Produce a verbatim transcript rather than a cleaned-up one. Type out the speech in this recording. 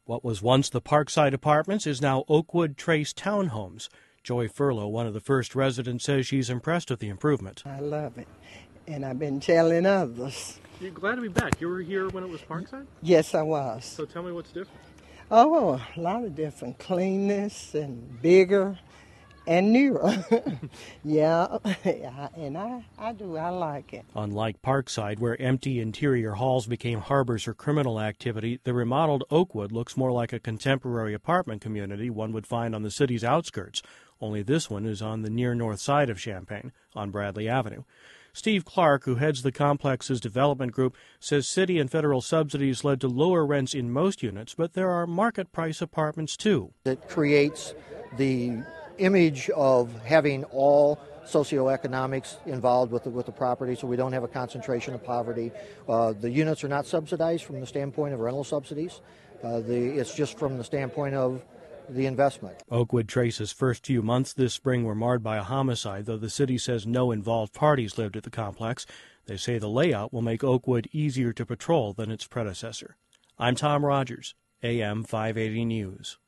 What was once the Parkside Apartments is now Oakwood Trace Townhomes. Joy Furlow, one of the first residents, says she's impressed with the improvement. I love it, and I've been telling others. You're glad to be back. You were here when it was Parkside? Yes, I was. So tell me what's different. Oh, a lot of different. Cleanness and bigger and newer. yeah, and I, I do. I like it. Unlike Parkside, where empty interior halls became harbors for criminal activity, the remodeled Oakwood looks more like a contemporary apartment community one would find on the city's outskirts. Only this one is on the near north side of Champaign, on Bradley Avenue. Steve Clark, who heads the complex's development group, says city and federal subsidies led to lower rents in most units, but there are market-price apartments, too. It creates the image of having all socioeconomics involved with the, with the property, so we don't have a concentration of poverty. Uh, the units are not subsidized from the standpoint of rental subsidies. Uh, the, it's just from the standpoint of the investment. Oakwood Trace's first few months this spring were marred by a homicide, though the city says no involved parties lived at the complex. They say the layout will make Oakwood easier to patrol than its predecessor. I'm Tom Rogers, A M five eighty News.